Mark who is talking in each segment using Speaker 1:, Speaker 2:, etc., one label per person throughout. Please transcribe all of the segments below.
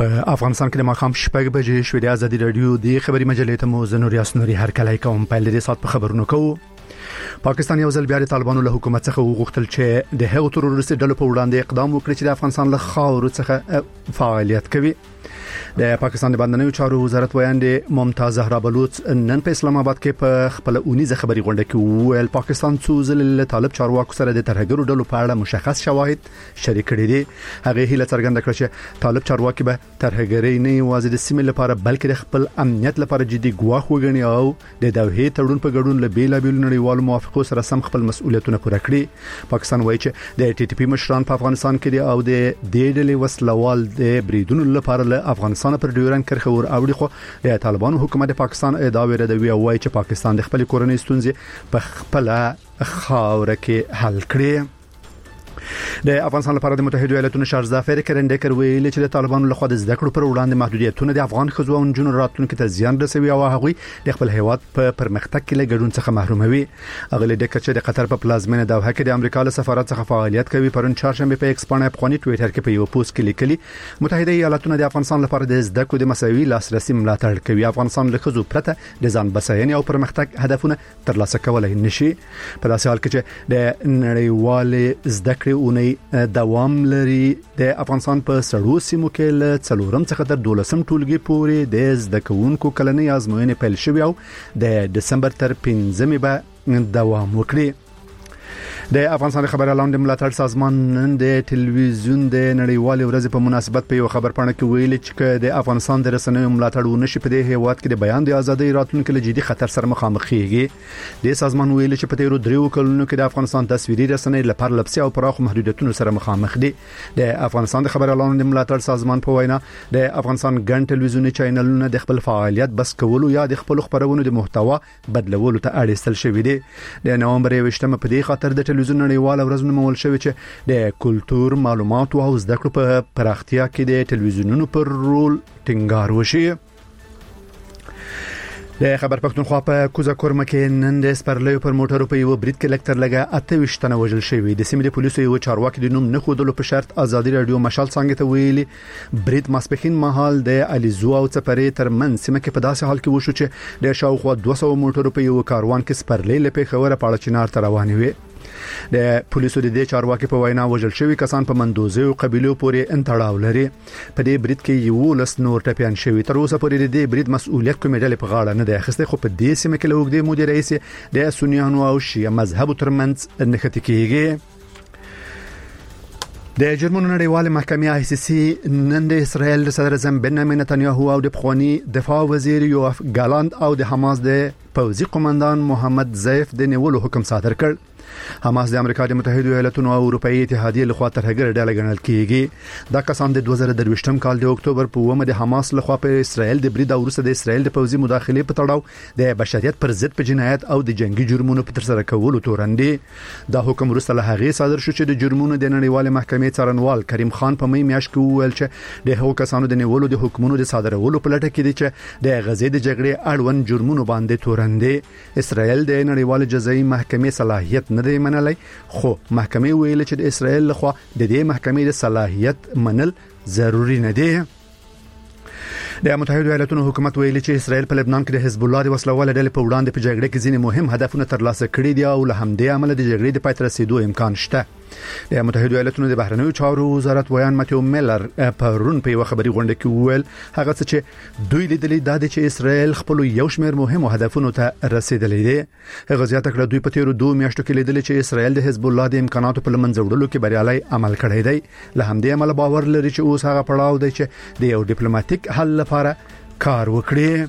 Speaker 1: په افغانستان کې د ماښام 6 بجې شوې د ازادي رادیو د خبري مجلې ته مو زنور یاسنوري هر کله کوم په لري سات په خبرونو کوو. پاکستان یو ځل بیا د طالبانو له حکومت څخه وغوښتل چې د هغو تروریستي ډلو په وړاندې اقدام وکړي چې د افغانستان له خاورو څخه فعالیت کوي. د پاکستان د بندنیو چارو وزارت ویاند ممتاز زهرا بلوچ نن په اسلام آباد کې په خپل اونیزه خبري غونډه کې ویل پاکستان څو ځله له طالب چارواکو سره د ترهګرو ډلو په اړه مشخص شواهد شریک کړي دي. هغه هیله څرګنده کړه چې طالب چارواکي به ترهګري نه یوازې د سیمې لپاره بلکې د خپل امنیت لپاره جدي ګواښ وګڼي او د دوحې تړون په ګډون له بیلابیل نړیوالو موافقو سره سم خپل مسؤلیتونه پوره کړي. پاکستان وایي چې د ټي ټي پی مشران په افغانستان کې دي او د دې ډلې وسلوال د بریدونو لپاره له افغانستان پر ډیورن کرخه ور اوړي. خو د طالبانو حکومت د پاکستان ادعا ردوي او وایي چې پاکستان د خپل کورنۍ ستونزې په خپل خاور کې حل کړي. د افغانستان لپاره د متحده ایالاتونو شهرزاد کرندکر ویلي چې د طالبانو لخوا د زده کړو پر وړاندې محدودیتونه د افغان ښځو او نجونو راتلونکو ته زیان رسوي او هغوی د خپل هیواد په پرمختګ کې له ګډون څخه محروموي. اغلی د کچې د قطر په پلازمینه دوحه کې د امریکا له سفارت څخه فعالیت کوي. پرون چهارشنبه په ایکس باندې افغاني ټوئیټر کې په یو پوسټ کې لیکلي متحده ایالاتونه د افغانستان لپاره د زده کړو د مساوي لاسرسي ملاتړ کوي. افغانستان له ښځو پرته د ځان بساینې او پرمختګ هدفونه ترلاسه کولای نشي. په داسې حال کې چې د نړیوال زده کړې اونۍ دوام لري د افغانستان په سړو سیمو کې له 4 څخه تر 12 ټولګي پورې د زده کوونکو کلنۍ ازموینې پیل شوې او د دسمبر تر 15 به دوام وکړي. د افغانستان خبر اعلان د ملاتړ سازمان نن د ټلویزیون د نړیوال ورځ په مناسبت په یو خبر پاڼه کې ویلي چې د افغانستان د رسنیو ملاتړ ونشي په دې هیواد کې د بیان د ازادۍ راتلونکو له جدي خطر سره مخامخ کیږي. د سازمان ویلي چې په تیرو 3 کلونو کې د افغانستان تصویري رسنۍ لپاره لپسي او پراخ محدودیتونو سره مخامخ دي. د افغانستان د خبر اعلان د ملاتړ سازمان په وینا د افغانستان ګڼ ټلویزیوني چینلونه د خپل فعالیت بس کولو یا د خپل خبرونو د محتوا بدلولو ته اړ ایستل شوی دي. د نومبر 28 په دې خاطر د ټلویزیون نړیوال ورځ نومول شوی چې د کلتور معلومات او زده کړو په پراختیا کې د ټلویزیونونو پر رول ټینګار وشي. د خبر پښتونخوا په کوزه کورمه کې نن د سپرلیو پر موټرو په یو برید کې لکتر لګه 28 تنه وژل شوی. د سیمې د پولیسو یو چارواکي د نوم نه خودلو په شرط ازادي رادیو مشال څنګه ته ویلي برید ماسپخین مهال د الیزو او چپرې ترمن سیمه کې په داسې حال کې وشو چې د شاوخوا 200 موټرو په یو کاروان کې سپرلی لپاره خوره پاړه چنار ته روانې وي. د پولیسو د دې چارواکي په وینا وژل شوی کسان په مندوزه او قبيلو پورې انتړاو لري. په دې برید کې یو لس نور ټپيان شوی. تر اوسه پورې د دې برید مسؤلیت کومې ډلې په غاړه نه ده اخیسته. خو په دې سیمه کې له وګړي مدیر رئیس د سنیانو او شیعه مذهب ترمنځ نښتې کیږي. د جرمنو نړیوال محکمې آی سی سی نن د اسرائیل صدر اعظم بنیامین نتنیاهو او د پخوانی دفاع وزیر یوف ګالاند او د حماس د پوځي قومندان محمد زیف د نیولو حکم صادر کړ. حماس د امریکا د متحده ایالاتونو او اروپאי اتحادیه لخوا ترهګر ډله ګڼل کیږي. دا کسان د 2023م کال د اکتوبر په 1 د حماس لخوا په اسرائیل د برید او وروسته د اسرائیل د پوځي مداخله په تړاو د بشریت پر ضد په جنایت او د جنگي جرمونو په تر سره کولو تورندي. دا حکم وروسته له هغه صادر شو چې د جرمونو د نړیوال محکمې څارنوال کریم خان په مې میاشت کې وویل چې د هغو کسانو د نیولو د حکمونو د صادرولو په لټه کې دي چې د غزې د جګړې اړوند جرمونو باندې تورندي. اسرائیل د نړیوال جزایي محکمې صلاحیت نه دی منلای. خو محکمې ویل چې د اسرائیل لخوا د دې محکمې د صلاحیت منل ضروری نه دی. د متحده ایالاتونو حکومت ویلي چې اسرائیل په لبنان کې د حزب الله د وسلوال ډلې په وړاندې په جګړه کې ځینې مهم هدفونه ترلاسه کړي دي او له همدې عمل د جګړې د پای ته رسیدو امکان شته. د متحده ایالاتونو د بهرنیو چارو وزارت ویان ماتیو میلر پرون په یو خبري غونډه کې وویل هغه څه چې دوی لیدلي دا دي چې اسرائیل خپل یو شمېر مهم هدفونو ته رسیدلی دي. هغه زیاته کړه دوی په تیرو 2 میاشتو کې لیدلي چې اسرائیل د حزب الله د امکاناتو په لمنځه وړلو کې بریالي عمل کړی دی. له همدې عمل باور لري چې اوس هغه پړاو دی چې د یو ډیپلوماټیک حل لپاره کار وکړي.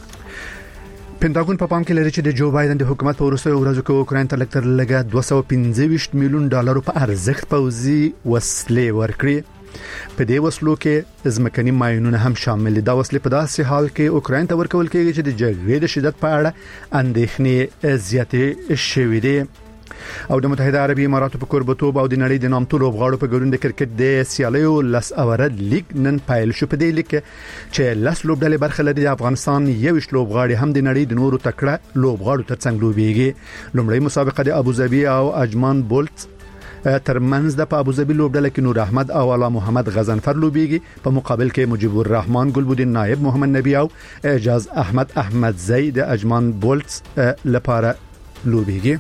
Speaker 1: پینټاګون په پام کې لري چې د جو بایدن د حکومت په وروستیو ورځو کې اوکراین ته لکتر لګا 225 میلیون ډالر په ارزښت پوځي وسلې ورکړي. په دې وسلو کې ځمکني ماینونه هم شامل دي. دا وسلې په داسې حال کې اوکراین ته ورکول کېږي چې د جګړې د شدت په اړه اندېښنې زیاتې شوې دي. او د متحده عربی اماراتو په قربتوب او د نړۍ د نامتو لوبغاړو په ګډون د کرکټ د سیالیو لس اورد لیگ نن پایل شو. په دې لیگ چې لس لوبډلې برخه لري د افغانستان 21 لوبغاړي هم د نړۍ د نورو تکړه لوبغاړو ترڅنګ لوبيږي. لومړی مسابقه د ابوظبي او اجمان بولت ترمنځ د ابوظبي لوبډله کې نور احمد او اعلی محمد غزنفر لوبيږي په مقابل کې مجيب الرحمن ګلبودین نائب محمد نبی او اعجاز احمد زید د اجمان بولټس لپاره لوبيږي.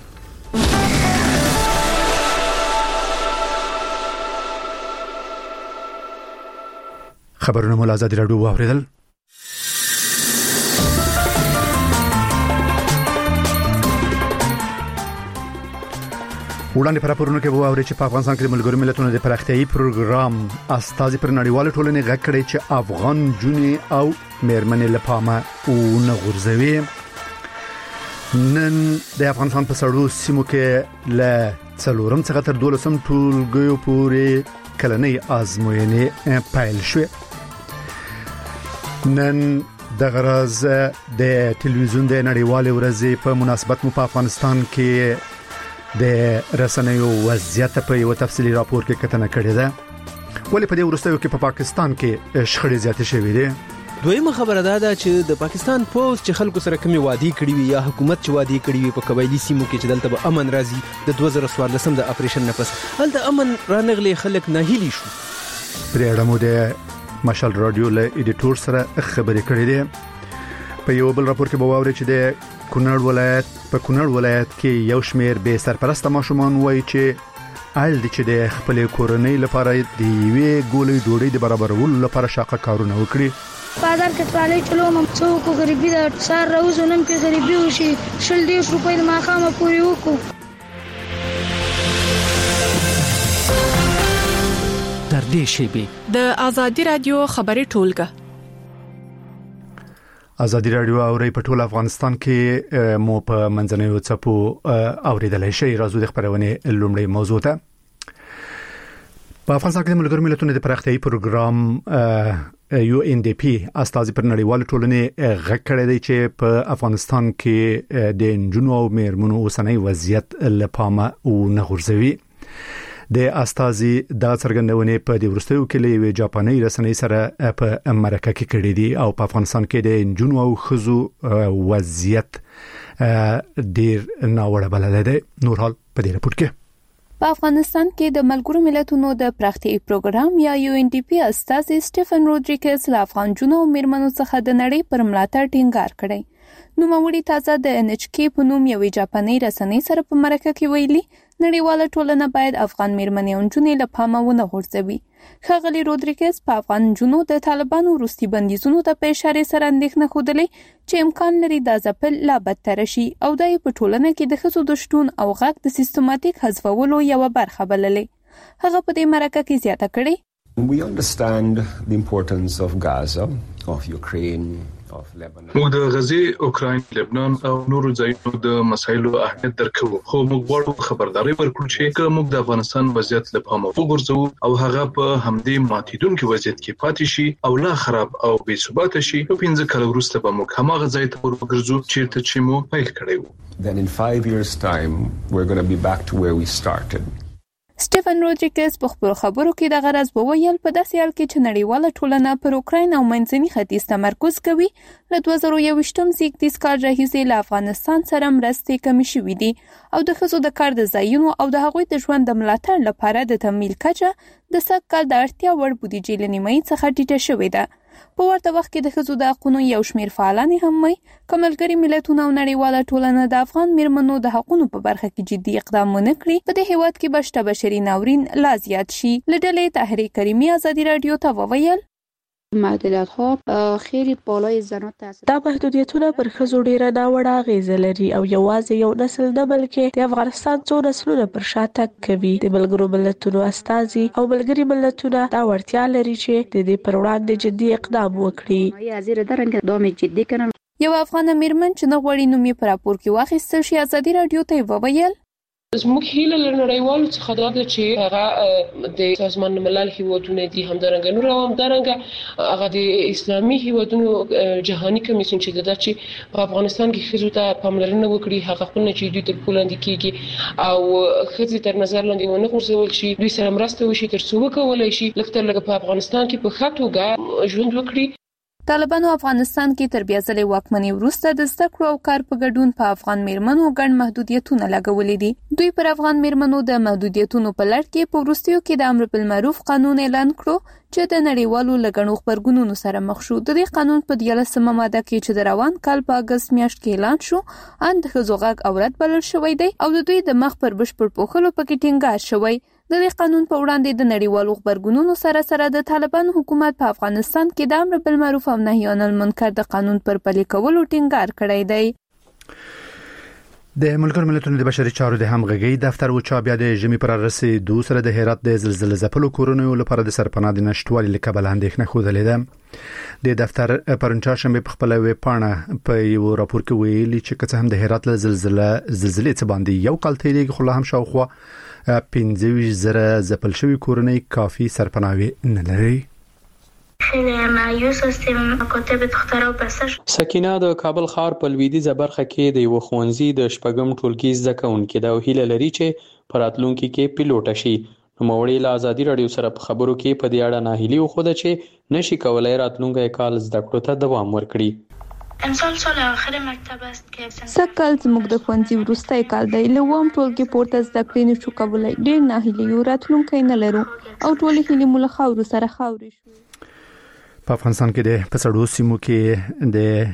Speaker 1: خبرونه مو آزادي رادیو واوریدل. وړاندې پر راپورونه کې وواوري چې په افغانستان کې د ملګرو ملتونو د پراختیايي پروګرام استازي پر نړیواله ټولنې غږ کړی چې افغان جونې او مېرمنې له پامه ونه غورځوي. نن د افغانستان په سړو سیمو کې له 4 څخه تر 12 ټولګیو پورې کلنۍ آزموینې پیل شوې. نن د غرض د ټلویزیون د نړیوالې ورځې په مناسبت مو په افغانستان کې د رسنیو وضعیت په یو تفصیلی راپور کې کتنه کړې ده. ولې په دې ورستیو کې په پاکستان کې شخړې زیاتې شوې دي؟
Speaker 2: دویمه خبره ده چې د پاکستان پوز چې خلکو سره کومي وعده کړې وي یا حکومت چې وعده کړې وي په قبایلی سیمو کې چې دلته به امن راځي د 2014 د اپریشن نه پس هلته امن رانغلي خلک ناهیلي شو.
Speaker 1: پرې اړه مو د مشال رادیو له ایډیټور سره خبرې کړې دي. په یو بل راپور کې به واوري چې د کونړ ولایت کې یو شمېر به سرپرست ماشومان وایي چې اړ دي چې د خپل کورنۍ لپاره د یوې ګولې ډوډۍ د برابرولو لپاره شاقه کارونه وکړي.
Speaker 3: بازار کې ټوالې چلوم څوک غریبي ده سار راوځو نن په غریبي وشي 100 روپۍ د ماخامه پورې وکړو.
Speaker 4: تر دې شیبې د آزادي رادیو خبري ټولګه
Speaker 1: آزادي رادیو اوري په ټول افغانستان کې مو په منځنیو څپو اوریدلای شي. راځو د خبرونه لومړی موضوع ته. په افغانستان کې د ملګرو ملتونو د پراختیايي پروګرام UNDP استازي پر نړیوال ټولنې غږ کړی دی چې په افغانستان کې د نجونو او مېرمنو اوسنۍ وضعیت لپاره ونه غورځوي. د استازي د څرګندونې په د ورستیو کې له جاپاني رسنۍ سره په امریکا کې کړی دی او په افغانستان کې د نجونو او خزو وضعیت ډیر ناوړه بلل دی. نور حال په دې رپورت کې
Speaker 5: په افغانستان کې د ملګرو ملتونو د پراختیايي پروګرام یا UNDP استازي سټيفن روډریګز له افغان جنو او مېرمنو څخه د نړۍ پر ملاتړ ټینګار کړی. نوموړي تازه د NHK په نوم یوې جاپاني رسنۍ سره په مرکه کې ویلي نړیواله ټولنه باید افغان مېرمنې او نجونې له پامه ونه غورځوي. ښاغلي روډریګز په افغان جنو د طالبانو وروستي بندیزونو ته په اشاره سره اندېښنه ښودلې چې امکان لري دا ځپل لا بدتر شي او دا په ټولنه کې د ښځو د شتون او غږ د سیستماتیک حذفولو یوه برخه بللې. هغه په دې مرکه کې زیاته کړې
Speaker 6: We understand the importance of Gaza, of Ukraine, of Lebanon.
Speaker 7: موږ د غزې، اوکراین، لبنان او نورو ځایونو د مسایلو اهمیت درکو. خو موږ غواړو خبرداري ورکړو چې موږ د افغانستان وضعیت له پامه وغورځو او هغه په همدې ماتیدونکو وضعیت کې پاتې شي او لا خراب او بې ثباته شي. په 15 کال وروسته به موږ هماغه ځای ته ورګرځو چیرته چې موږ پیل کړی وو.
Speaker 6: Then in 5 years time we're going to be back to where we started.
Speaker 5: سټيفن روډریګز په خپل خبرو کې د غرض وویل په داسې حال کې چې نړیواله ټولنه پر اوکراین او منځني ختیځ تمرکز کوي له 2021 زیږدیز کال راهیسې له افغانستان سره مرستې کمې شوې دي او د ښځو د کار د ځایونو او د هغوی د ژوند د ملاتړ لپاره د تمویل کچه د سږ کال د اړتیا وړ بودیجې له نیمایي څخه ټیټه شوې ده. په ورته وخت کې د ښځو د حقونو یو شمېر فعالان هم وایي که ملګري ملتونه او نړیواله ټولنه د افغان مېرمنو د حقونو په برخه کې جدي اقدام ونه کړي په دې هېواد کې به شته بشري ناورین لا زیات شي. له ډلې طاهرې کریمي آزادي رادیو ته وویل
Speaker 8: محدودیت‌ها خیلی بالای زنان تاثیر
Speaker 9: دا محدودیتونه پر ښځو ډیره ناوړه اغیزه لري او یوازې یو نسل نه بلکې د افغانستان څو نسلونه پر شا تګ کوي. د ملګرو ملتونو استازي او ملګري ملتونه دا وړتیا لري چې د دې پر وړاندې جدي اقدام وکړي.
Speaker 5: یو افغان مېرمن چې نه غواړي نوم یې په راپور کې واخیستل شي آزادي رادیو ته وویل
Speaker 10: زموږ هیله له نړیوالو څخه دا ده چې هغه د سازمان ملل هیوادونه دي همدارنګه نور او همدارنګه هغه د اسلامي هیوادونو جهاني کمیسیون چې دا چې په افغانستان کې ښځو ته پاملرنه وکړي هغه خپل چې دوی تر پولاندې کېږي او ښځې تر نظر لاندې ونه غورځول شي دوی سره مرسته وشي تر څو وکولای شي لکه په افغانستان کې په ښه توګه ژوند وکړي.
Speaker 5: طالبانو افغانستان کې تر بیا ځلې واکمنۍ وروسته د زده کړو او کار په ګډون په افغان میرمنو ګڼ محدودیتونه لګولې دي. دوی پر افغان میرمنو د محدودیتونو په لړ کې په وروستیو کې د امر بالمعروف قانون اعلان کړو چې د نړیوالو لګڼو خبرګونونو سره مخ شو. د دې قانون په 13مه ماده کې چې د روان کال په اگست میاشت کې اعلان شو، ان د ښځو غږ اورت بلل شوی دی او د دوی د مخ پر بشپړ پوښلو پکې ټینګار شوی. د دې قانون په وړاندې د نړیوالو خبرګونونو سره د طالبان حکومت په افغانستان کې د امر بالمعروف او نهي عن المنکر د قانون پر پلي کولو ټینګار کړی دی.
Speaker 1: د ملګرو ملتونو د بشري چارو د همغږي دفتر او چا بیا د ژمي پر رسیدو سره د هرات د زلزلې ځپلو کورونو لپاره د سرپناه د نشټوالي لکبل اندېښنه خوده لیده. د دفتر پرونچا شنبه په خپل ویب پاڼه په یو راپور کې ویلي چې کله هم د هرات له زلزلې څخه باندې یو کال تیریږي، خو لا هم شاوخوا 15,000 ځپل شوی کورنۍ کافي سرپناوي نه لري.
Speaker 11: سکینه د کابل ښار په لویدیځه برخه کې د یو ښوونځي د شپږم ټولګي زده کوونکې ده او هیله لري چې په راتلونکي کې پیلوټ شي. نوموړی له ازادي رادیو سره په خبرو کې په دې اړه ناهیلي وښوده چې نشي کولای راتلونکی کال زده کړو ته دوام ورکړي.
Speaker 5: سکل زموږ د ښوونځي وروستی کال دی، له اووم ټولګي پورته زده کړې نشو کولی، ډېر ناهیلي یو، راتلونکی نه لرو او ټولې هیلې مو له خاورو سره خاورې شوې.
Speaker 1: په افغانستان کې د پسړو سیمو کې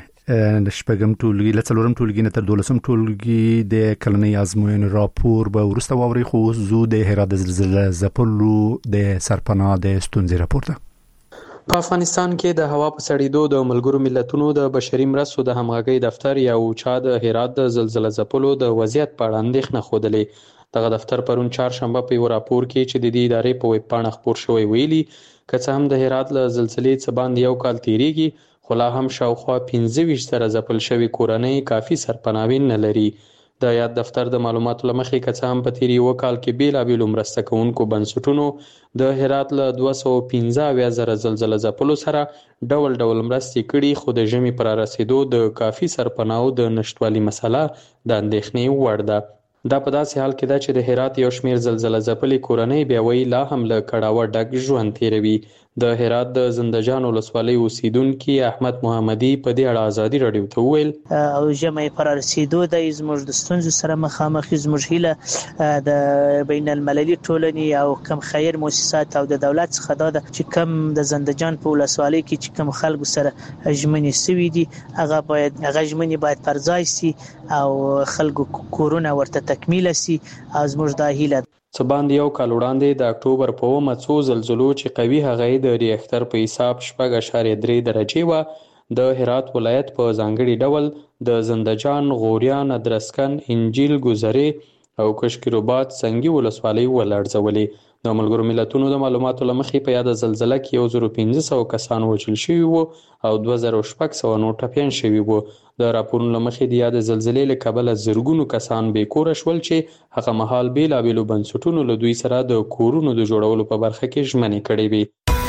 Speaker 1: د شپږم ټولګي له څلورم ټولګي نه تر 12م ټولګي د کلنۍ ازموینې راپور به وروسته واوري، خو زو د هرات د زلزلې ځپلو د سرپناه د ستونزې راپور ده.
Speaker 11: په افغانستان کې د هوا په سړېدو د ملګرو ملتونو د بشري مرستو د همغږۍ دفتر یا اوچا د هرات د زلزلې ځپلو د وضعیت په اړه اندېښنه ښودلې. دغه دفتر پرون چهارشنبه په یو راپور کې چې د دې ادارې په ویب پاڼه خپور شوی ویلي که څه هم د هرات له زلزلې څخه باندې یو کال تیریږي، خو لا هم شاوخوا 15,000 ځپل شوی کورنۍ کافي سرپناوي نه لري. د یاد دفتر د معلوماتو لمخې که څه هم په تیر یو کال کې بیلابیلو مرسته کوونکو بنسټونو د هرات له 215,000 زلزلې ځپلو سره ډول ډول مرستې کړي، خو د ژمي پر رسیدو د کافي سرپناو د نشټوالي مسله د اندېښنې وړ ده. دا په داسې حال کې ده چې د هرات یو شمیر زلزلې ځپلې کورنۍ بیا وایي لا هم له کړاوه ډک ژوند تیروي. د هرات د زندهجان ولسوالۍ اوسیدونکي احمد محمدي په دې اړه ازادي رادیو ته وویل
Speaker 12: او ژمي پر رسیدو د زموږ د ستونزو سره مخامخ زموږ هیله د بین المللي ټولنې او کم خیر مؤسسات او د دولت څخه دا چې کم د زندهجان په ولسوالۍ کې چې کم خلکو سره ژمنې سوي دي هغه ژمنې باید پر ځای سي او خلکو کورونه ورته تکمیل سي. زموږ د هیله
Speaker 11: څه باندې یو کال وړاندې د اکتوبر په 9 څو زلزلو چې قوي هغې د ریختر په حساب 6.3 درجې وه د هرات ولایت په ځانګړي ډول د زندهجان، غوریان، ادرسکن، انجیل، ګذرې او کشکیروباد سنگي ولسوالۍ ولړزولې. د ملګرو ملتونو د معلوماتو لمخې په یاد زلزله کې 1500 کسان وژل شوي وو او 2600 نور ټپیان شوي وو. د راپورونو لمخې د یاد زلزلې له کبله زرګونو کسان بې کوره شول چې هغه مهال بیلابیلو بنسټونو له دوی سره د کورونو د جوړولو په برخه کې ژمنې کړې وې.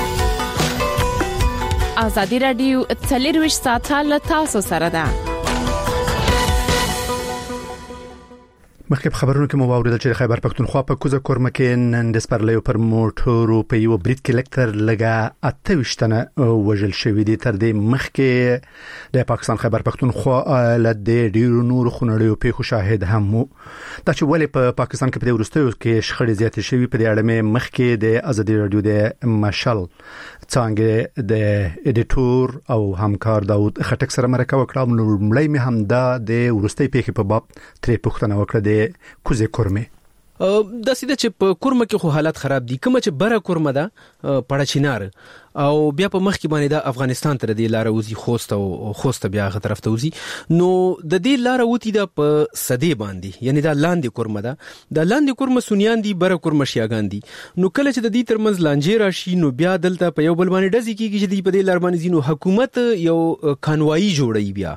Speaker 4: ازادي رادیو 24 ساعته له تاسو سره ده.
Speaker 1: مخکې په خبرونو کې مو واوریدل چې خیبر پښتونخوا په کوزه کورمه کې نن د سپرلیو پر موټرو په یو برید کې لکتر لګا 28 تنه وژل شوي دي. تر دې مخکې د پاکستان خیبر پښتونخوا له ډیرو نور خونړیو پیښو شاهد هم وو. دا چې ولې په پاکستان کې په دې وروستیو کې شخړې زیاتې شوي په دې اړه مې مخکې د ازادي رادیو د مشل څنګه د ایډیټور او همکار داوود خټک سره مرکه وکړه. لومړی مې هم د وروستۍ پیښې په باب ترې پوښتنه وکړه د کوزه کورمه.
Speaker 2: د سیده چې په کورمه کې خو حالت خراب دي، کومه چې بره کورمه ده پړه چینار او بیا په مخ کې باندې د افغانستان تر دې لار وزي خوسته بیا غ طرف ته وزي، نو د دې لار وتی د په صدې باندې یعنی دا لاندې کورمه ده، د لاندې کورمه سنیان دي، بره کورمه شیاغان دي. نو کله چې د دې ترمنځ لانجې راشي نو بیا دلته په یو بل باندې ډزې کیږي چې د په دې لار باندې زینو حکومت یو کانوایی جوړي بیا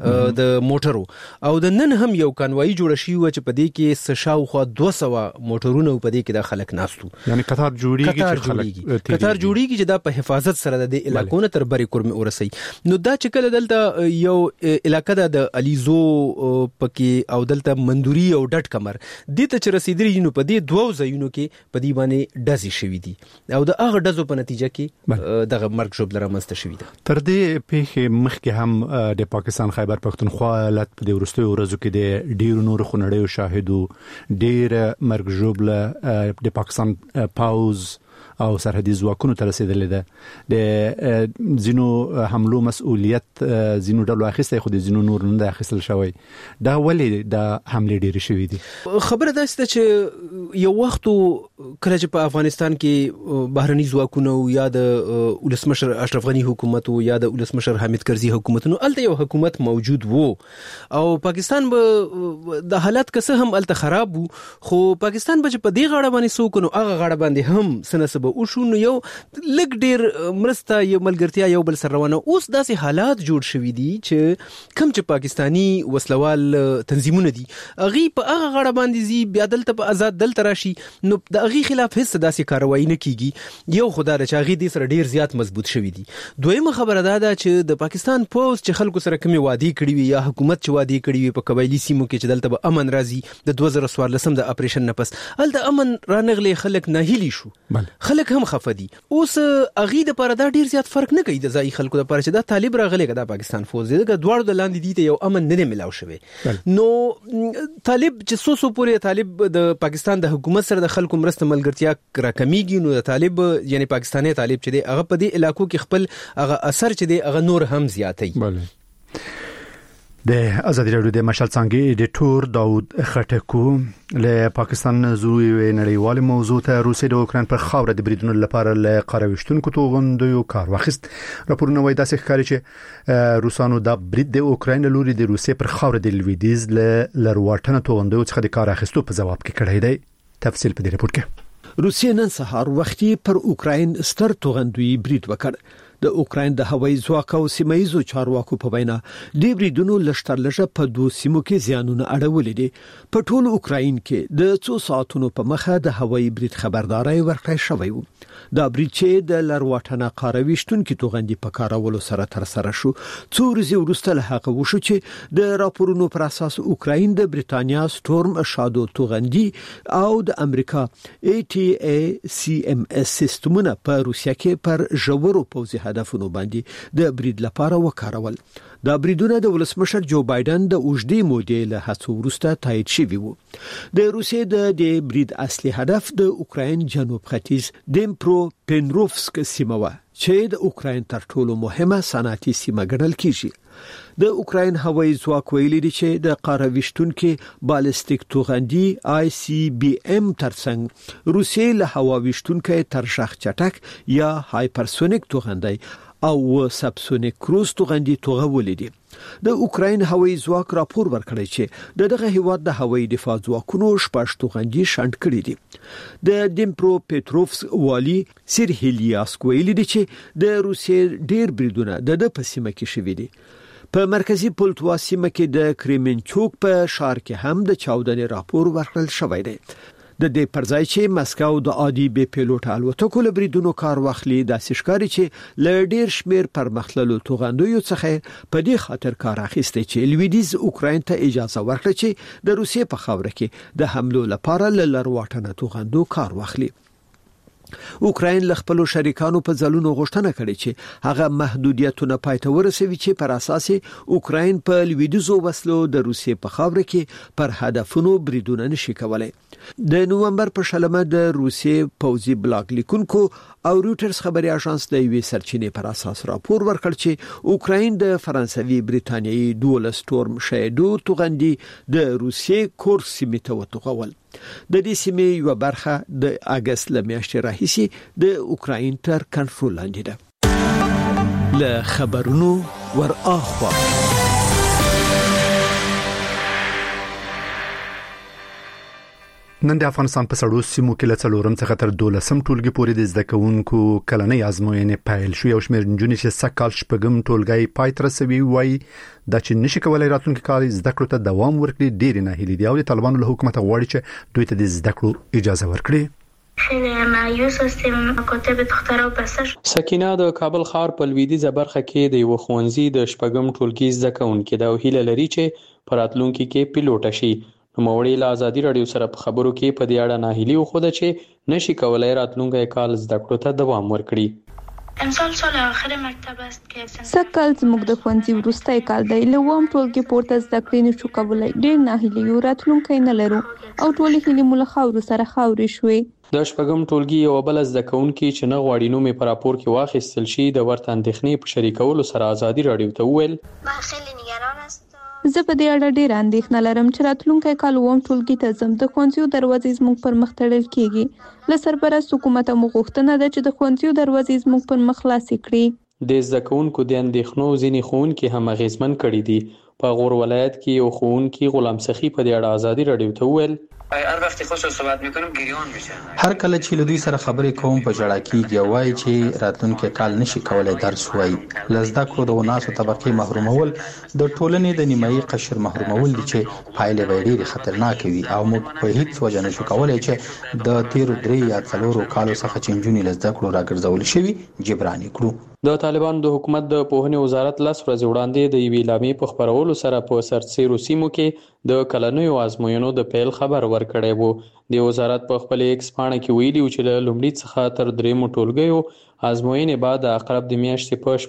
Speaker 2: د موټرو او د نن هم یو کانوایی جوړ شي چې په دې کې سشاوخوا 200 موټرونه په دې کې د خلک ناستو
Speaker 1: یعنی قطار جوړیږي
Speaker 2: چې دا په حفاظت سره د علاقو نه تر بری کورم ورسي نو دا چې کله دلته یو علاقه د الیزو پکې او دلته مندوري او ډټ کمر د ته رسیدلی نو په دې دوه ځایونو کې په دې باندې ډزې شوې دي او د هغه ډزو په نتیجه کې دغه مرګ ژوبله رامنځته شوې ده.
Speaker 1: تر دې پیښې مخکې هم د پاکستان خیبر پختونخوا ایالت په دې وروستیو ورځو کې د ډیرو نورو خونړیو شاهدو ډیر مرګ ژوبله د پاکستان پاوز او سرحدي ځواکونو ته رسیدلې ده. د زینو حملو مسؤلیت زینو ډلو اخیسته خو د زینو نور نه اخیستل شوی. دا ولې د حمله ډېرې شوې دي؟
Speaker 2: خبره ده چې یو وخت کله چې په افغانستان کې بهرني ځواکونه یا د ولسمشر اشرف غنی حکومت او یا د ولسمشر حامد کرزي حکومتونو الته یو حکومت موجود وو او پاکستان به د حالت کسه هم الته خراب وو خو پاکستان به په دې غاړه باندې سوکونو هغه غاړه باندې هم سنسب او شو نو یو لګ ډیر مرسته یو ملګرتیا یو بل سره روانه اوس داسې حالات جوړ شوي دي چې کم چې پاکستانی وسلوال تنظیمونه دي اغي په هغه غاړه باندې زی بیا دلته په آزاد دلته راشي نو د اغي خلاف هیڅ داسې کاروایی نه کیږي. یو خدای چې اغي دې سره ډیر زیات مضبوط شوي دي. دویمه خبره ده چې د پاکستان پوز چې خلکو سره کومي وادي کړی وي یا حکومت چې وادي کړی وي په قبایلی سیمو کې چې دلته به امن راځي د 2014 د اپریشن نه پس الته امن رانغلې خلک نه هلي شو خلک هم خفدي. اوس اغي د پاره دا ډیر زیات فرق نه کوي د ځای خلکو د پاره چې دا طالب راغلي دا پاکستان فوز دغه دوړو د لاندې دي ته یو امن نه ملاو شوی. نو طالب چې سوسو پورې طالب د پاکستان د حکومت سره د خلکو مرسته ملګرتیا را کمیږي نو د طالب یعنی پاکستاني طالب چې دی هغه په دې علاقو کې خپل هغه اثر چې دی هغه نور هم زیاتوي.
Speaker 1: د ازادي راډیو د مشال څنګه ایډیټور داود خټکو له پاکستان زوی نړیوال موضوع ته روسي د اوکران پر خاور د بریدونو لپاره له قارويشتونکو توغندو کار واخیست. راپورونه وایي داسې ښکاري چې روسانو د برید د اوکران لوري د روسي پر خاور د لویدیز له لرواتنه توغندو څخه د کار اخیستو په جواب کې کړی دی. تفصیل په دې رپورت کې.
Speaker 13: روسیه نن سهار وختي پر اوکران ستر توغندوی برید وکړ. د اوکران د هوایي ځواک او سیمایي چارواکو په وینا د بریدونو لشترلشه په دوه سیمو کې زیانونه اړولې دي. په ټول اوکران کې د 2 ساعتونو په مخه د هوایي برید خبرداري ورکړی شوی و. دا برید چې د لرواتنه قارويشتونکو توغندي په کارولو سره تر سره شو څو ورځې وروسته له هغه وشو چې د راپورونو پر اساس اوکران د بریتانیا سټورم شادو توغندي او د امریکا ATACMS سیستمونه په روسیه کې پر ژورو پوځي هدفونو باندې د برید لپاره وکارول. دا بریدونه د ولسمشر جو بایدن د اوږدې مودې له هڅو وروسته تایید شوي وو. د روسیې د برید اصلي هدف د اوکران جنوب ختیځ دنیپرو پنروفسک سیمه و چې د اوکران تر ټولو مهمه صنعتي سیمه ګڼل کیږي. د اوکران هوایي ځواک ویلي دی چې د قارويشتونکو بالستیک توغندي ICBM ترڅنګ روسیې له هواويشتونکو ترشخ چټک یا هایپرسونیک توغندي او سبسونیک کروز توغندي توغولې دي. د اوکران هوایي ځواک راپور ورکړی چې دغه هیواد د هوایي دفاع ځواکونو شپږ توغندي شنډ کړي دي. د دنیپرو پټروفسک والی سیرهلیاسک ویلي دی چې د روسیې ډیر بریدونه د پسیمه کې شوي دي. په مرکزی پولټوا سیمه کې د کریمنچوک په شهر کې هم د چاودنې راپور ورکړل شوی دی. د دې پرځای چې مسکو د عادي بي پیلوټ الوتکو له بریدونو کار واخلي د سشکاري چې ل ډیر شمیر پرمختللو توغندوی څخه په دې خاطر کار اخیسته چې لویدیز اوکرين ته اجازه ورکړي چې د روسیې په خاور کې د حملو لپاره لرواتنه توغندو کار واخلي. اوکرين له خپل شریکانو په ځلونو غوښتنه کړې چې هغه محدودیتونه پاتې ورسوي چې پر اساس اوکرين په لویدیزو وسلو د روسیې په خاور کې پر هدفونو بریدونه نشي کولای. د نومبر په شلمه د روسیې پوځي بلاګ لیکونکو او رويټرز خبري اژانس د یوې سرچینې پر اساس راپور ورکړ چې اوکرين د فرانسوي بریتانیایي ډول سټورم شیډو توغندي د روسیې کورس سیمه ته وتوغول. د دې سیمې یو برخه د اگست لمیاشتې راهیسي د اوکرين تر کنټرول لاندې ده. له خبرونو ور اخوا
Speaker 1: نن د افغانستان په سړو سیمو کې له څلورم څخه تر 12م ټولګي پورې د زده کوونکو کلنۍ ازموینې پیل شو. یو شمېر نجونې چې سکهال شپږم ټولګي پای ته رسوي وایي دا چې نشي کولای راتلونکي کال زده کړو ته دوام ورکړي ډېر نه هلي دي او د طالبانو له حکومت غواړي چې دوی ته د زده کړو اجازه ورکړي.
Speaker 11: سکینه د کابل ښار په لویدیځه برخه کې د یو ښوونځي د شپږم ټولګي زده کوونکې د هیله لري چې په راتلونکي کې پیلوټ شي. نوموړی له آزادي رادیو سره په خبرو کې په دې اړه ناهیلي وښوده چې نشي کولای راتلونکی کال زده کړو ته دوام ورکړي.
Speaker 5: سکهال زموږ د ښوونځي وروستی کال دی. له اووم ټولګي پورته زده کړې نشو کولی. ډېر ناهیلي یو، راتلونکی نه لرو او ټولې هیلې مو له خاورو سره خاورې شوې.
Speaker 11: د شپږم ټولګي یو بل زده کوونکي چې نه غواړي نوم یې په راپور کې واخیستل شي د ورته اندېښنې په شریکولو سره آزادي رادیو ته وویل
Speaker 5: زه په دې اړه ډېر اندېښنه لرم چې راتلونکی کال اووم ټولګي ته ځم. د ښوونځیو دروازې زموږ پر مخ تړل کېږي. له سرپرست حکومت مو غوښتنه ده چې د ښوونځیو دروازې زموږ پر مخ خلاصې کړي.
Speaker 11: د زده کوونکو د اندېښنو ځینې ښوونکي هم اغېزمن کړي دي. په غور ولایت کې یو ښوونکي غلام سخی په دې اړه آزادي رادیو ته وویل
Speaker 14: هر وخت خو صحبت میکنم گریان میشه.
Speaker 15: هر کله چې له دوی سره خبرې کوم په ژړا کېږي او وایي چې راتلونکي کال نشي کولای درس وایي. له زده کړو د وناسو طبقې محرومول د ټولنې د نیمایي قشر محرومول دي چې پایلې به ډېرې خطرناکې وي او موږ په هیڅ وجه نشو کولای چې د تیرو 3 یا 4 کالو څخه چې نجونې له زده کړو راګرځول شوي جبران کړو.
Speaker 11: د طالبانو د حکومت د پوهنې وزارت 10 ورځې وړاندې د یوې اعلامیې په خپرولو سره په سرتیرو سیمو کې د کلنیو ازموینو د پیل خبر ورکړی وو. د وزارت په خپل ایکس پاڼه کې ویلي چې له لومړي څخه تر 3 ټولګیو ازموینې بعد د عقرب د میاشتې په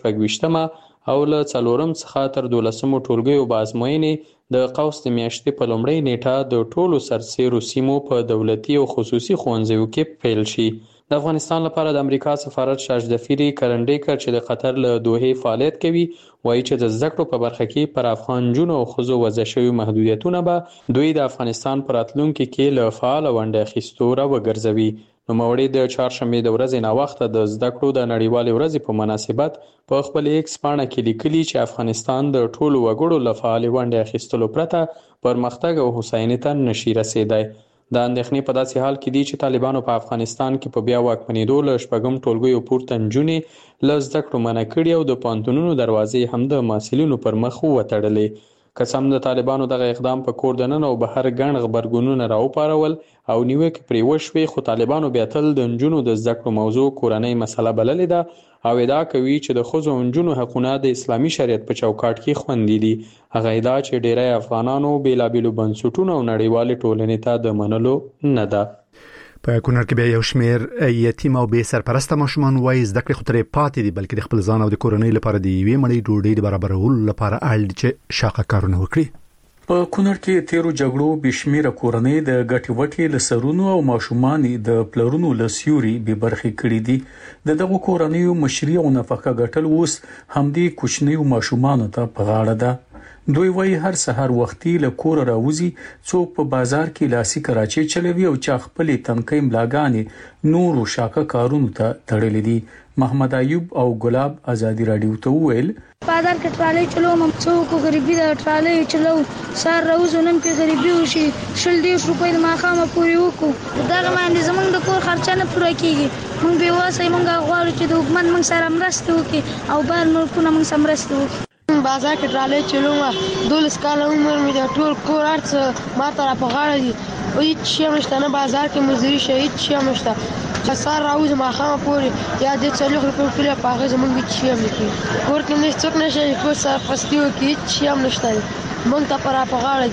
Speaker 11: 24مه او له 4م څخه تر 12مو ټولګیو به ازموینې د قوس د میاشتې په لومړۍ نیټه د ټولو سرتیرو سیمو په دولتي او خصوصي ښوونځیو کې پیل شي. د افغانستان لپاره د امریکا سفارت شاجدفیری کرنډیکر چې د قطر له دوحې فعالیت کوي وایي چې د زده کړو په برخه کې پر افغان جنو او ښځو وضع شوي محدودیتونه به دوی د افغانستان په راتلونکي کې له فعاله ونډه اخیستو راوګرځوي. نوموړي د چهارشنبې د ورځې ناوخته د زده کړو د نړیوالې ورځې په مناسبت په خپل ایکس پاڼه کې لیکلي چې افغانستان د ټولو وګړو له فعالې ونډې اخیستلو پرته پرمختګ او هوساینې ته نشي رسیدای. د اندېښنې په داسې حال کې دي چې طالبانو په افغانستان کې په بیا واکمنېدو له شپږم ټولګیو پورته نجونې له زده کړو منع کړي او د پوهنتونونو دروازې هم د محصلینو پر مخ وتړلې. که څه هم د طالبانو دغه اقدام په کور دننه او بهر ګڼ غبرګونونه راوپارول او نیوکې پرې وشوې، خو طالبانو بیا تل د نجونو د زده کړو موضوع کورنۍ مسله بللې ده او ادعا کوي چې د ښځو او نجونو حقونه د اسلامي شریعت په چوکاټ کې خوندي دي. هغه ادعا چې ډیری افغانانو بیلابیلو بنسټونو او نړیوالې ټولنې ته د منلو نه ده.
Speaker 1: په کونړ کې بیا یو شمېر یتیم او بې سرپرسته ماشومان وایي زده کړې خو ترې پاتې دي، بلکې د خپل ځان او د کورنۍ لپاره د یوې مړۍ ډوډۍ د برابرولو لپاره اړ دي چې شاقه کارونه وکړي.
Speaker 16: په کونړ کې تیرو جګړو بشمیره کورنۍ د ګټې وټې له سرونو او ماشومان د پلرونو له سیوري به برخې کړې دي. دغه کورنۍ مشري او نفقه ګټل اوس همدې کوچنیو ماشومان ته په غاړه ده. دوی وایي هر سحر وختي له کور راوځي، څوک په بازار کې لاسي کراچي چلوي او چا خپلې تنکۍ ملاګانې نورو شاقه کارونو ته تړلې دي. محمد ایوب او ګلاب آزادی رادیو ته ویل
Speaker 3: بازار کې ټرالۍ چلوم، څوک غریبي د ټرالۍ چلو سار راوځو نن په غریبي وشي 100 روپۍ د ماخامه پورې وکړو. دغه باندې زمونږ د کور خرچه نه پوره کیږي. مونږ به واسه مونږ غواړو چې د حکومت مونږ سره مرسته وکړي او بهر ملکونه مونږ سره مرسته وکړي.
Speaker 17: بازار کې ټرالۍ چلوم، 12 کاله عمر مې د ټول کور ارڅ ماته را په غاړه دي او هیڅ شی نشته، نه بازار کې مزدوري شي، هیڅ شی نشته. سار راوځم ماخامه پورې یا د 40 روپۍ ټوله پاغه زمونږ هیڅ شی نه کوي. کور کې نه څوک نشي کو سر پستیو کې هیڅ شی نشته، مونږ ته پر په غاړه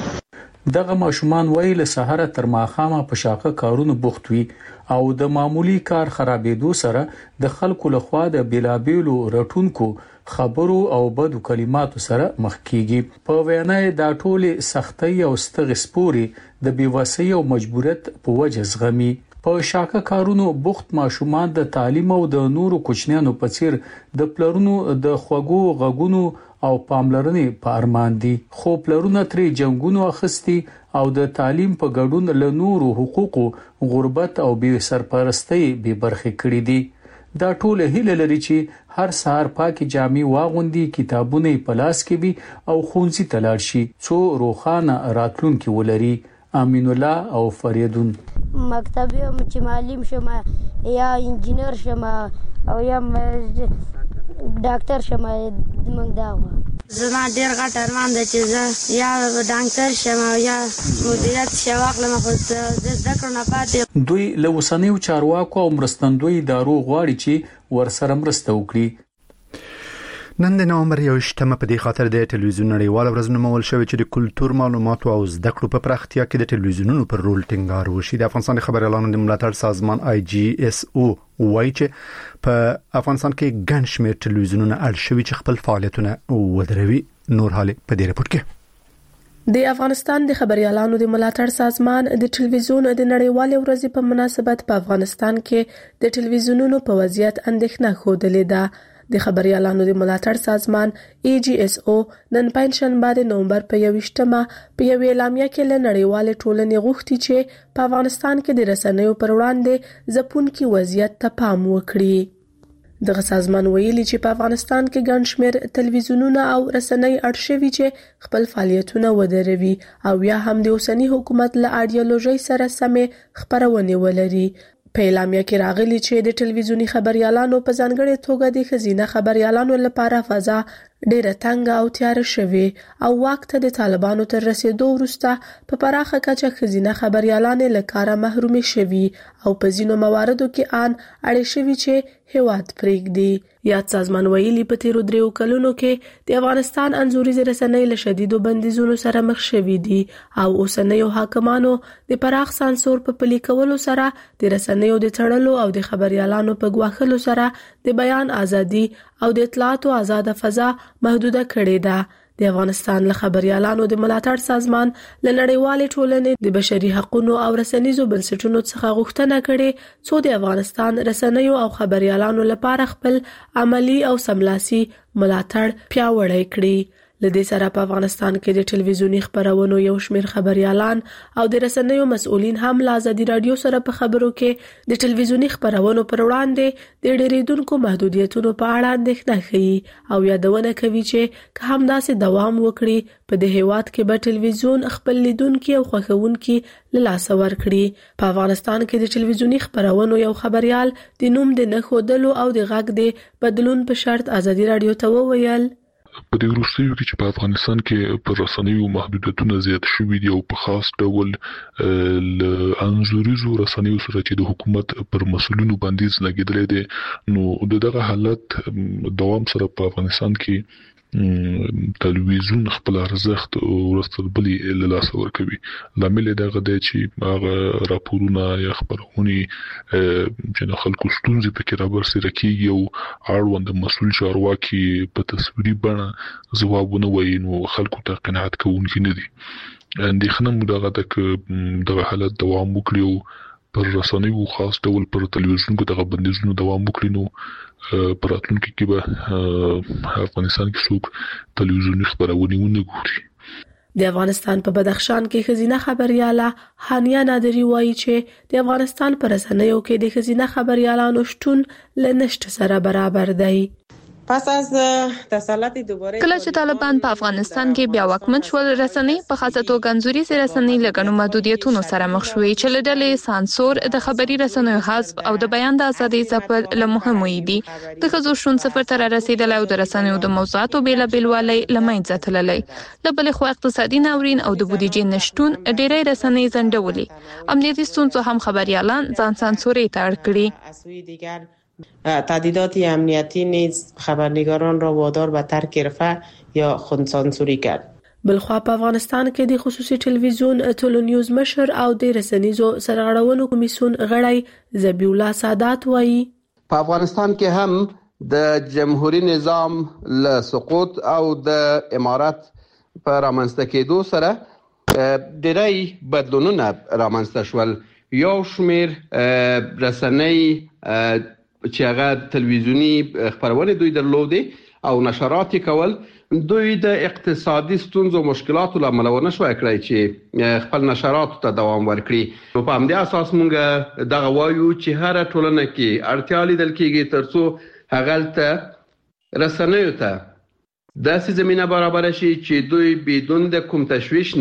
Speaker 17: دي.
Speaker 16: دغه ماشومان وایي له سحر تر ماخامه په شاقه کارونو بوخت وي او د معمولی کار خرابېدو سره د خلکو لخوا د بیلابیلو رټونکو خبرو او بدو کلماتو سره مخ کیږي. په وینا دا ټولې سختۍ او ستغ سپوري د بیوسۍ او مجبوریت په وجه زغمي. په شاقه کارونو بوخت ماشومان د تعلیم او د نورو کوچنیانو په څیر د پلرونو د خوګو غغونو او پاملرنې په ارمان دي، خو پلرونه ترې جنگونو اخستي او د تعلیم په ګډون له نورو حقوقو غربت او بې سرپرستۍ به برخې کړې دي. دا ټول هیله لري چې هر سهار پاکي جامې واغوندي، کتابونه په لاس کې وي او ښوونځي ته لاړ شي څو روښانه راتلونکي ولري. امین الله او فریدون.
Speaker 3: مکتب چې معلم شم یا انجینر شم او یا ډاکټر شم موږ دا زما ډیر غټ ارمان دی چې زه یا ډاکټر شم یا مدیریت شم واخلم خو د زده کړو نه پاتې.
Speaker 16: دوی له اوسنیو چارواکو او مرستندوی ادارو غواړي چې ورسره مرسته وکړي.
Speaker 1: نن د نومبر 28 په دې خاطر د ټلویزیون نړیواله ورځ نومول شوې چې د کلتور معلوماتو او زده کړو په پراختیا کې د ټلویزیونونو پر رول ټینګار وشي. د افغانستان خبري اعلان د ملاتړ سازمان IGSO وایي چې په افغانستان کې ګڼ شمېر ټلویزیونونه اړ شوي چې خپل فعالیتونه ودروي. نور حالې په دې رپورت کې.
Speaker 9: د افغانستان د خبريالانو د ملاتړ سازمان د ټلویزیون د نړیوالې ورځې په مناسبت په افغانستان کې د ټلویزیونونو په وضعیت اندېښنه خوده ده. د خبريالانو د ملاتړ سازمان AGSO نن پنځشنبه د نومبر په 28مه په یو اعلامیه کې له نړیوالې ټولنې غوښتي چې په افغانستان کې د رسنیو پر وړاندې ځپونکي وضعیت ته پام وکړي. دغه سازمان ویلي چې په افغانستان کې ګڼ شمېر ټلویزیونونه او رسنۍ اړ شوي چې خپل فعالیتونه ودروي او یا هم د اوسنی حکومت له ایډیالوژي سره سمې خبرونه ولري. په اعلامیه کې راغلي چې د ټلویزیونی خبريالانو په ځانګړي توګه د خزینه خبريالانو لپاره فضا ډیره تنګ او تیار شوی او وخت د طالبانو تر رسیدو وروسته په پراخه کچه خزینه خبريالان له کاره محروم شوي او په ځینو مواردو کې ان اړ شوي چې هیواد پرېږدي. یاد سازمان ویلي په تیرو 3 کلونو کې د افغانستان انځوريز رسنۍ له شدیدو بندیزونو سره مخ شوي دي او اوسنیو حاکمانو د پراخ سانسور په پلي کولو سره د رسنیو د تړلو او د خبريالانو په ګواښلو سره د بیان ازادي او د اطلاعاتو آزاد فضا محدوده کړې ده. د افغانستان له خبريالانو د ملاتړ سازمان له نړیوالې ټولنې د بشري حقوقو او رسنیزو بنسټونو څخه غوښتنه کړې څو د افغانستان رسنیو او خبريالانو لپاره خپل عملی او سملاسي ملاتړ پیاوړی کړي. لدې سره په افغانستان کې د ټلویزیونی خبرونو یو شمېر خبريالان او د رسنیو مسؤلین هم له ازادي رادیو سره په خبرو کې د ټلویزیونی خبرونو پر وړاندې د ډیریدونکو محدودیتونو په اړه اندېښنه کوي او یادونه کوي چې که هم داسې دوام وکړي په دې هیواد کې به ټلویزیون خپل لیدونکو او خوښونکو له لاسه ورکړي. په افغانستان کې د ټلویزیونی خبرونو یو خبريال د نوم د نخودلو او د غږ د بدلون په شرط ازادي رادیو ته وویل
Speaker 18: په دې وروستیو کې چې په افغانستان کې پر رسنیو محدودیتونه زیات شوي دي او په خاص ډول انځوریزو رسنیو سره چې د حکومت پر مسؤلینو بندیز لګیدل دي نو دغه حالت دوام سره په افغانستان کې تلویزیون خپل ارزښت ورسره بلی له لاس ورکوي. لامل دغه دی چې هغه راپورونه یا خبرونه چې خلکو ستونزې پکې راوړي کیږي او اړوند مسؤل چارواکي په تصویري بڼه ځوابونه وایي نو خلکو ته قناعت کوونکي نه دي. اندېښنه دغه حالت دوام وکړي پر رسنیو خاص ډول پر تلویزیون کې دغه بندیزونه دوام وکړي نو پر راتلونکي کې به افغانستان کې څوک تلویزیوني خبرونه ونه ګوري.
Speaker 9: د افغانستان په بدخشان کې خزینه خبرياله هانیه نادری وایي چې د افغانستان پر رسنیو کې د خزینه خبريالانو شتون لنشت سره برابر دی.
Speaker 19: پس از تسلط دوباره
Speaker 5: کله چې طالبان په افغانستان کې بیا واکمن شول رسنۍ په خاصه توګه انځوريز رسنۍ لګنو محدودیتونو سره مخ شوې چې له ډلې سانسور د خبري رسنیو حذف او د بیان د ازادۍ ځپل له مهمو دي. د خزو شون سفر تر رسیدل او د رسنیو د موضوعاتو بیلابیلوالی لمنځه تللی. له بل خو اقتصادي ناورین او د بودیجې نشټون ډېری رسنۍ ځنډولې. امنیتي ستونزو هم خبريالان ځان سانسوري ته اړ کړي.
Speaker 19: تعدیدات امنیتی نیز خبرنگاران را وادار به ترک رفع یا خودسانسوری کرد.
Speaker 9: بلخوا په افغانستان کې د خصوصي ټلویزیون ټولو نیوز مشر او د رسنیزو سرغړونو کمیسیون غړی ذبیح الله سادات وایي
Speaker 20: په افغانستان کې هم د جمهوریت نظام له سقوط او د امارت په رامنځته کېدو سره ډېری بدلونونه رامنځته شول. یو شمېر رسنۍ چې هغه تلویزیونی خبرونه دوی درلودې او نشرات کول دوی د اقتصادي ستونزو مشکلاتو لامل ونه شوای کړی چې خپل نشرات ته دوام ورکړي. په همدې اساس مونږ دغه وایو چې هر ټولنه کې اړتیا لیدل کېږي ترڅو هغه ته رسنیو ته داسې زمينه برابر شي چې دوی بدون د کوم تشویش نه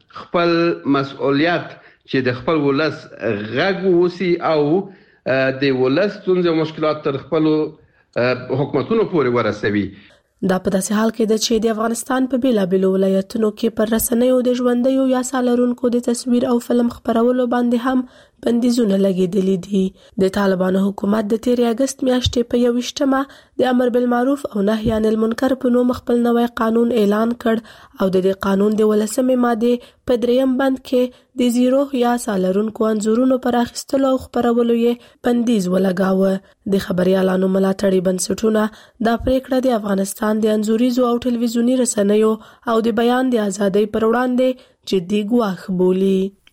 Speaker 20: خپل مسؤلیت چې د خپل ولس غږ وسی او د ولس ستونزې او مشکلات تر خپل حکومتونو پورې ورسوي.
Speaker 9: دا په داسې حال کې ده چې د افغانستان په بیلابیلو ولایتونو کې پر رسنیو د ژوندیو یا سالرونکو د تصویر او فلم خپرولو باندې هم بندیزونه لګیدلي دي. د طالبانو حکومت د 13 اگست میاشتې په 21مه د امر بالمعروف او نهی عن المنکر په نوم خپل نوی قانون اعلان کړ او د دې قانون د 18مې ماده په 3م بند کې د زیرو یا سالرونکو انځورونو پر اخیستلو او خپرولو یې بندیز ولګاوه. د خبريالانو ملاتړي بنسټونه دا پریکړه د افغانستان د انځوریزو او ټلویزیونی رسنیو او د بیان د ازادۍ پر وړاندې جدي ګواښ بولي.